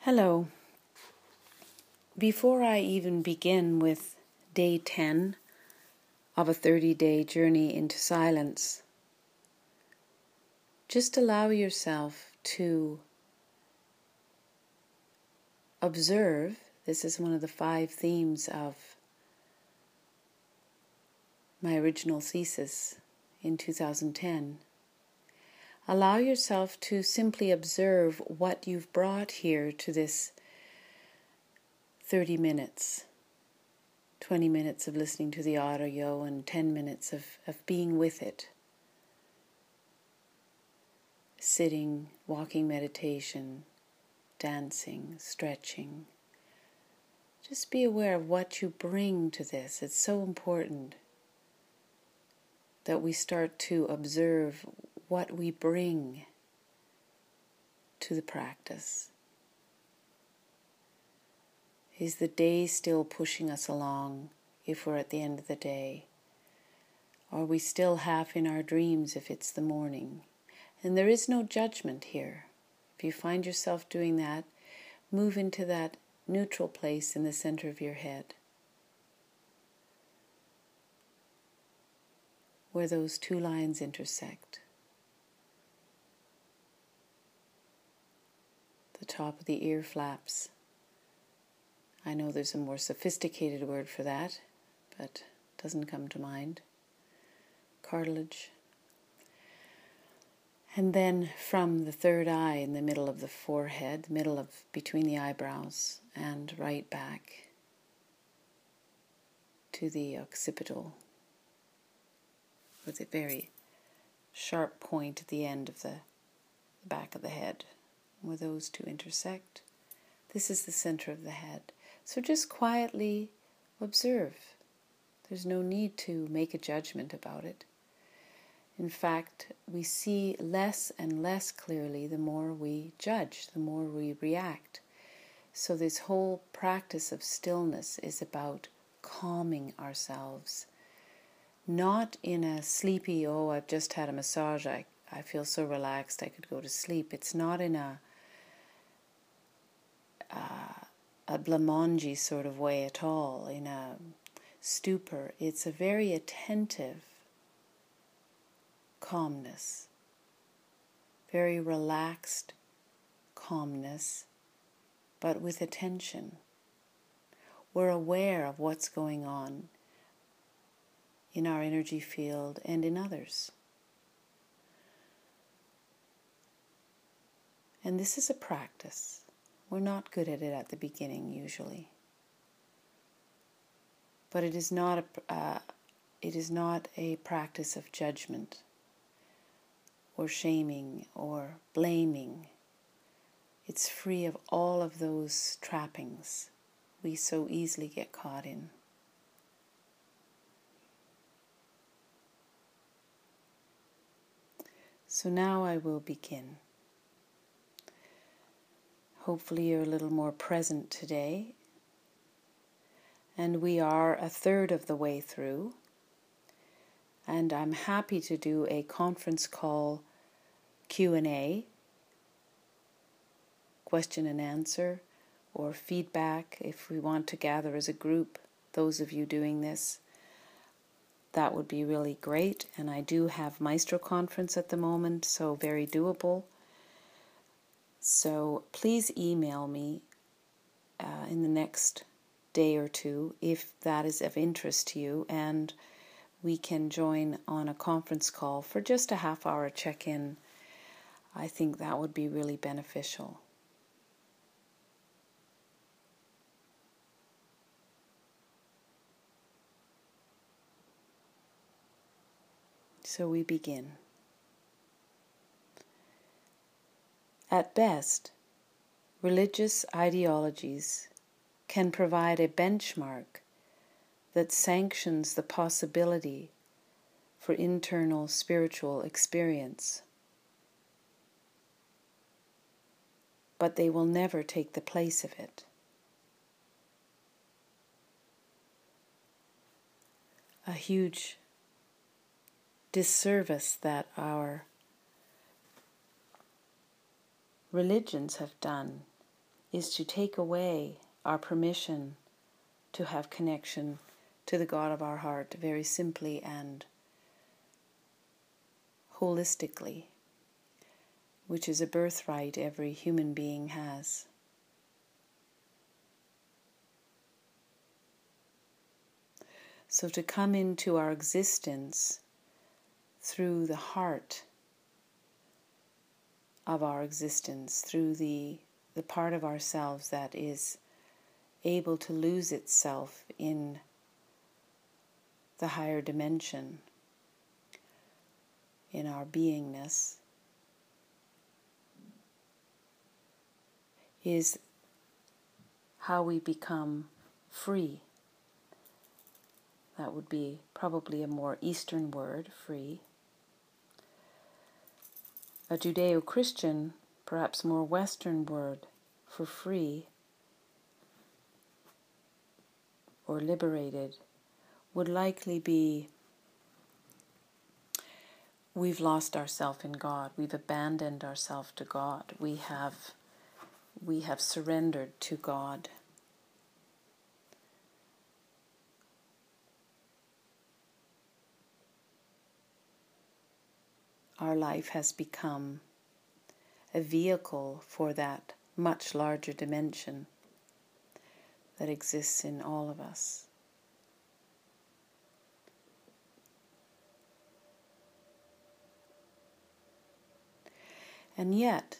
Hello. Before I even begin with day 10 of a 30-day journey into silence, just allow yourself to observe. This is one of the 5 themes of my original thesis in 2010. Allow yourself to simply observe what you've brought here to this 30 minutes, 20 minutes of listening to the audio and 10 minutes of being with it. Sitting, walking meditation, dancing, stretching. Just be aware of what you bring to this. It's so important that we start to observe what we bring to the practice. Is the day still pushing us along if we're at the end of the day? Are we still half in our dreams if it's the morning? And there is no judgment here. If you find yourself doing that, move into that neutral place in the center of your head, where those 2 lines intersect. The top of the ear flaps. I know there's a more sophisticated word for that, but it doesn't come to mind. Cartilage. And then from the 3rd eye in the middle of the forehead, between the eyebrows, and right back to the occipital, with a very sharp point at the end of the back of the head, where those 2 intersect. This is the center of the head. So just quietly observe. There's no need to make a judgment about it. In fact, we see less and less clearly the more we judge, the more we react. So this whole practice of stillness is about calming ourselves. Not in a sleepy, I've just had a massage, I feel so relaxed I could go to sleep. It's not in a blancmange sort of way at all, in a stupor. It's a very attentive calmness, very relaxed calmness, but with attention. We're aware of what's going on in our energy field and in others. And this is a practice. We're not good at it at the beginning usually. But it is not a practice of judgment or shaming or blaming. It's free of all of those trappings we so easily get caught in. So now I will begin. Hopefully you're a little more present today. And we are a 1/3 of the way through. And I'm happy to do a conference call Q&A, question and answer, or feedback if we want to gather as a group. Those of you doing this, that would be really great. And I do have Maestro Conference at the moment, so very doable. So please email me in the next day or 2 if that is of interest to you, and we can join on a conference call for just a half-hour check-in. I think that would be really beneficial. So we begin. At best, religious ideologies can provide a benchmark that sanctions the possibility for internal spiritual experience. But they will never take the place of it. A huge disservice that our religions have done is to take away our permission to have connection to the God of our heart very simply and holistically, which is a birthright every human being has. So to come into our existence through the heart of our existence, through the part of ourselves that is able to lose itself in the higher dimension, in our beingness, is how we become free. That would be probably a more Eastern word, free. A Judeo-Christian, perhaps more Western word for free or liberated would likely be, we've lost ourselves in God. We've abandoned ourselves to God. We have surrendered to God. Our life has become a vehicle for that much larger dimension that exists in all of us. And yet,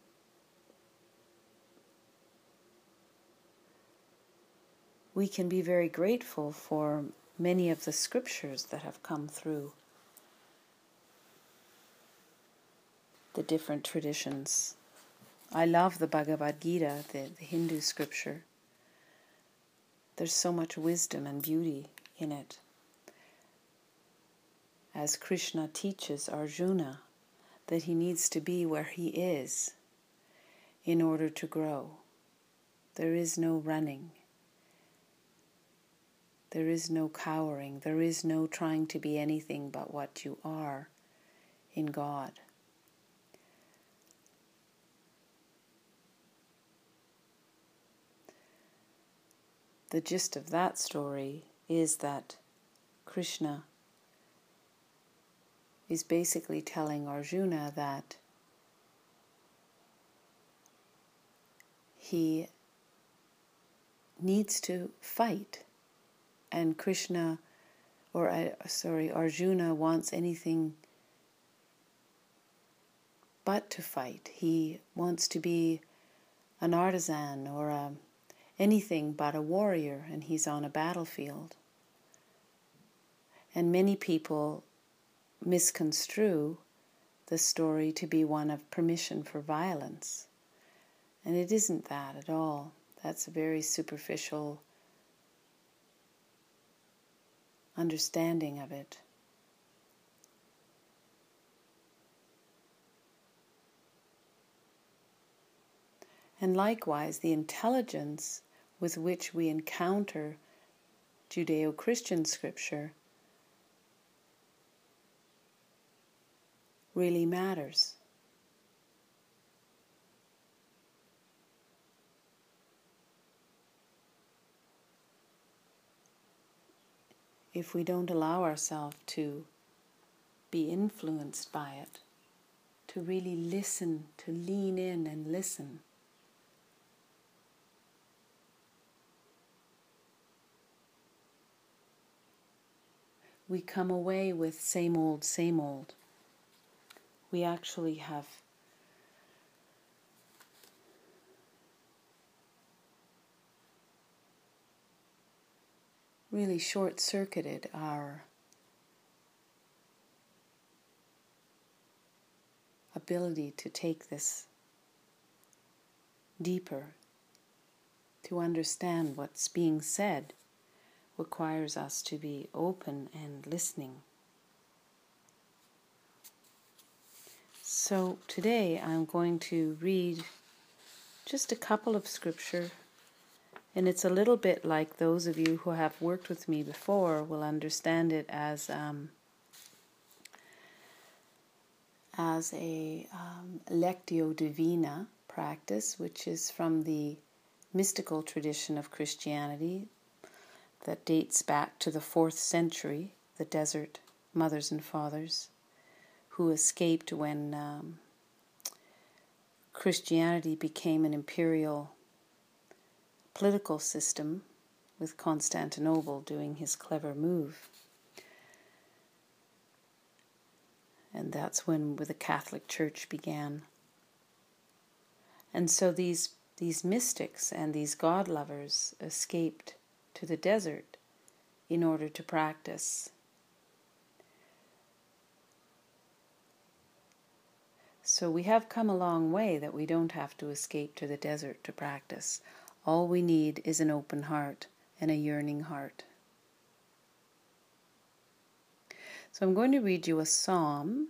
we can be very grateful for many of the scriptures that have come through the different traditions. I love the Bhagavad Gita, the Hindu scripture. There's so much wisdom and beauty in it. As Krishna teaches Arjuna that he needs to be where he is in order to grow. There is no running. There is no cowering. There is no trying to be anything but what you are in God. The gist of that story is that Krishna is basically telling Arjuna that he needs to fight, and Arjuna wants anything but to fight. He wants to be an artisan or anything but a warrior, and he's on a battlefield. And many people misconstrue the story to be one of permission for violence. And it isn't that at all. That's a very superficial understanding of it. And likewise, the intelligence with which we encounter Judeo-Christian scripture really matters. If we don't allow ourselves to be influenced by it, to really listen, to lean in and listen, we come away with same old, same old. We actually have really short-circuited our ability to take this deeper, to understand what's being said requires us to be open and listening. So today I'm going to read just a couple of scripture, and it's a little bit like those of you who have worked with me before will understand it as a Lectio Divina, practice, which is from the mystical tradition of Christianity that dates back to the 4th century, the desert mothers and fathers who escaped when Christianity became an imperial political system, with Constantinople doing his clever move. And that's when the Catholic Church began. And so these mystics and these God lovers escaped to the desert in order to practice. So we have come a long way that we don't have to escape to the desert to practice. All we need is an open heart and a yearning heart. So I'm going to read you a psalm,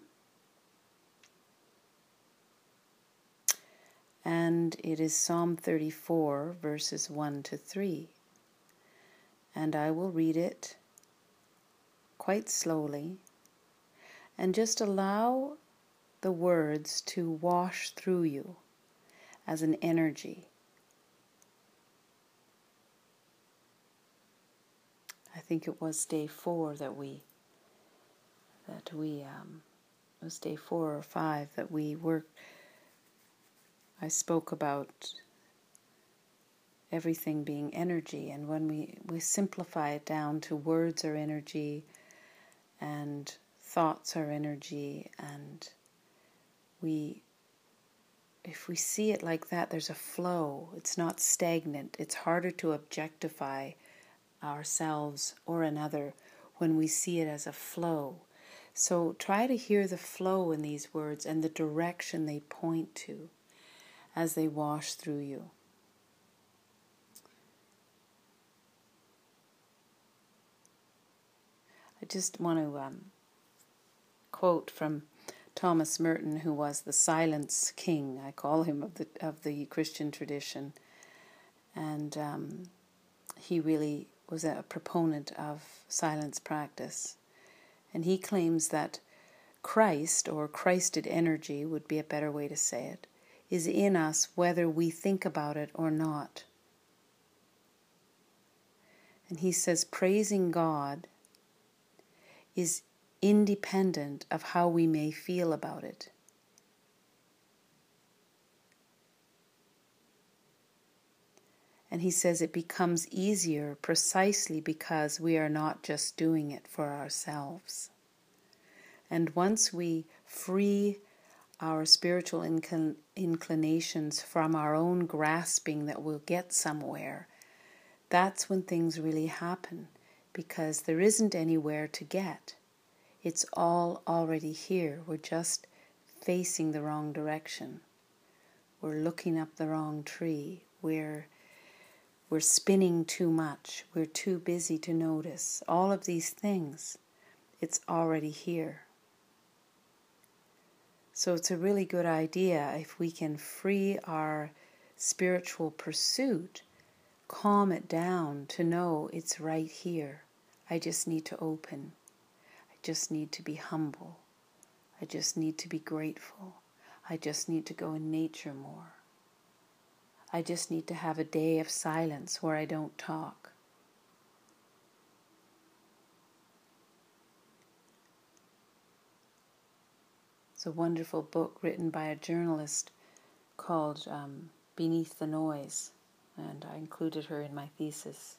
and it is Psalm 34, verses 1 to 3. And I will read it quite slowly, and just allow the words to wash through you as an energy. I think it was day 4 it was day 4 or 5 that we worked. I spoke about everything being energy, and when we simplify it down to words are energy and thoughts are energy, and if we see it like that, there's a flow. It's not stagnant. It's harder to objectify ourselves or another when we see it as a flow. So try to hear the flow in these words and the direction they point to as they wash through you. I just want to quote from Thomas Merton, who was the silence king, I call him, of the Christian tradition, and he really was a proponent of silence practice. And he claims that Christ, or Christed energy would be a better way to say it, is in us whether we think about it or not. And he says praising God is independent of how we may feel about it. And he says it becomes easier precisely because we are not just doing it for ourselves. And once we free our spiritual inclinations from our own grasping that we'll get somewhere, that's when things really happen, because there isn't anywhere to get. It's all already here. We're just facing the wrong direction. We're looking up the wrong tree. We're spinning too much. We're too busy to notice. All of these things, it's already here. So it's a really good idea if we can free our spiritual pursuit, calm it down to know it's right here. I just need to open. I just need to be humble. I just need to be grateful. I just need to go in nature more. I just need to have a day of silence where I don't talk. It's a wonderful book written by a journalist called Beneath the Noise, and I included her in my thesis.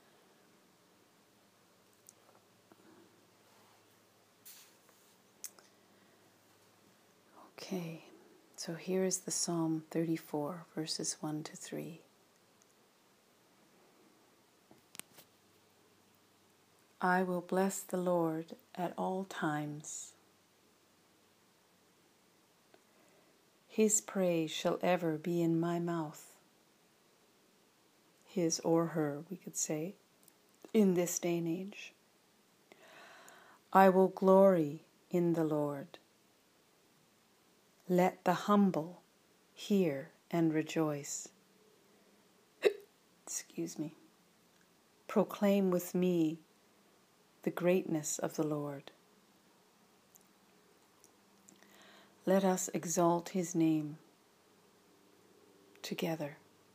Okay, so here is the Psalm 34, verses 1 to 3. I will bless the Lord at all times. His praise shall ever be in my mouth. His or her, we could say, in this day and age. I will glory in the Lord. Let the humble hear and rejoice. Excuse me. Proclaim with me the greatness of the Lord. Let us exalt his name. together.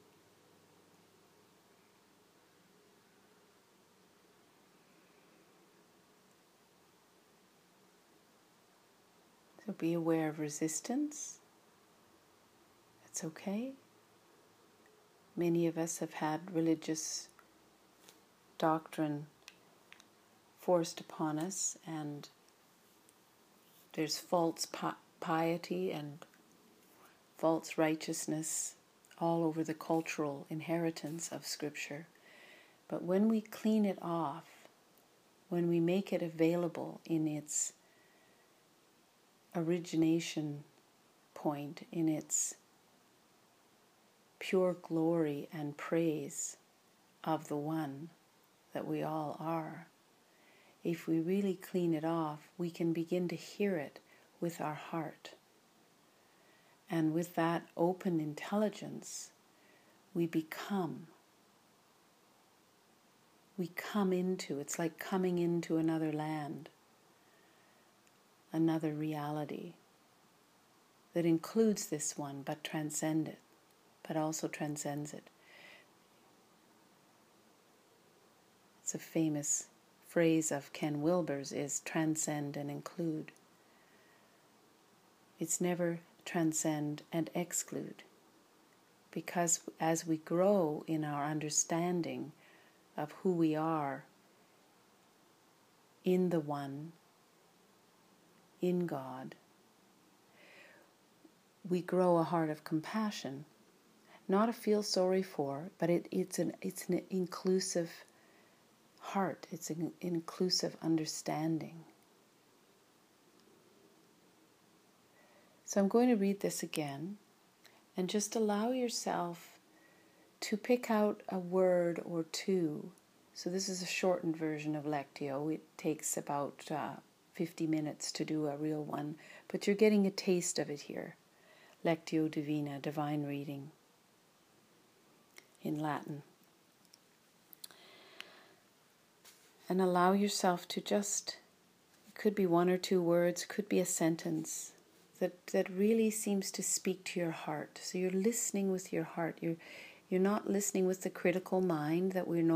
So be aware of resistance. It's okay. Many of us have had religious doctrine forced upon us, and there's false piety and false righteousness all over the cultural inheritance of Scripture. But when we clean it off, when we make it available in its origination point, in its pure glory and praise of the one that we all are, if we really clean it off, we can begin to hear it with our heart. And with that open intelligence, we come into, it's like coming into another land, another reality that includes this one, but also transcends it. It's a famous phrase of Ken Wilber's is transcend and include. It's never transcend and exclude, because as we grow in our understanding of who we are in the One, in God, we grow a heart of compassion, not a feel sorry for, but it's an inclusive heart. It's an inclusive understanding. So I'm going to read this again, and just allow yourself to pick out a word or two. So this is a shortened version of Lectio. It takes about 50 minutes to do a real one, but you're getting a taste of it here. Lectio Divina, divine reading in Latin. And allow yourself to just, it could be one or two words, could be a sentence that really seems to speak to your heart. So you're listening with your heart. You're not listening with the critical mind that we're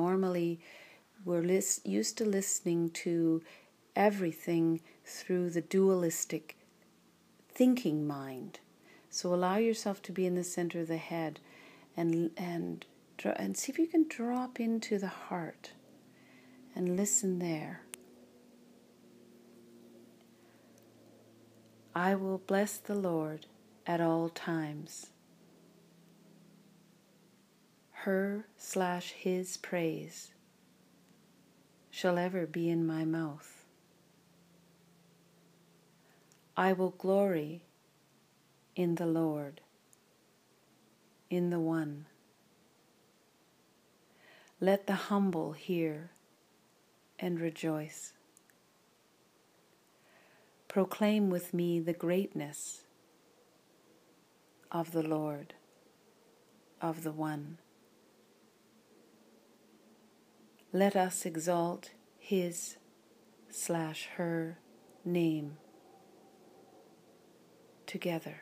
used to listening to everything through the dualistic thinking mind. So allow yourself to be in the center of the head and see if you can drop into the heart and listen there. I will bless the Lord at all times. Her/his praise shall ever be in my mouth. I will glory in the Lord, in the One. Let the humble hear and rejoice. Proclaim with me the greatness of the Lord, of the One. Let us exalt his/her name together.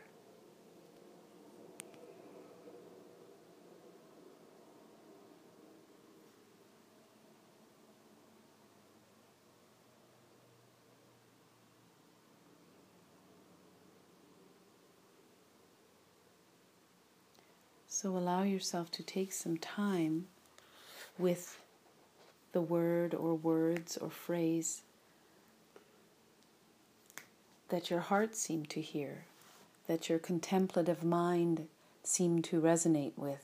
So allow yourself to take some time with the word or words or phrase that your heart seemed to hear, that your contemplative mind seemed to resonate with.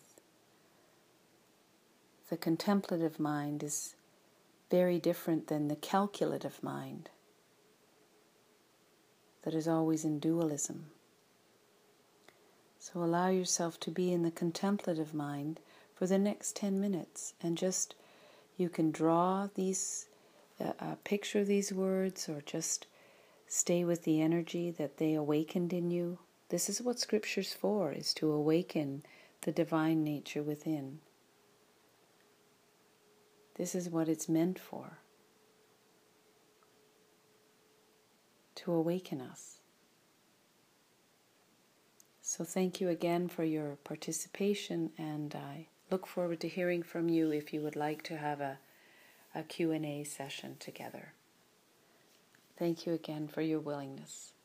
The contemplative mind is very different than the calculative mind that is always in dualism. So allow yourself to be in the contemplative mind for the next 10 minutes, and just, you can draw these, picture these words, or just stay with the energy that they awakened in you. This is what Scripture's for, is to awaken the divine nature within. This is what it's meant for, to awaken us. So thank you again for your participation, and I look forward to hearing from you if you would like to have a Q&A session together. Thank you again for your willingness.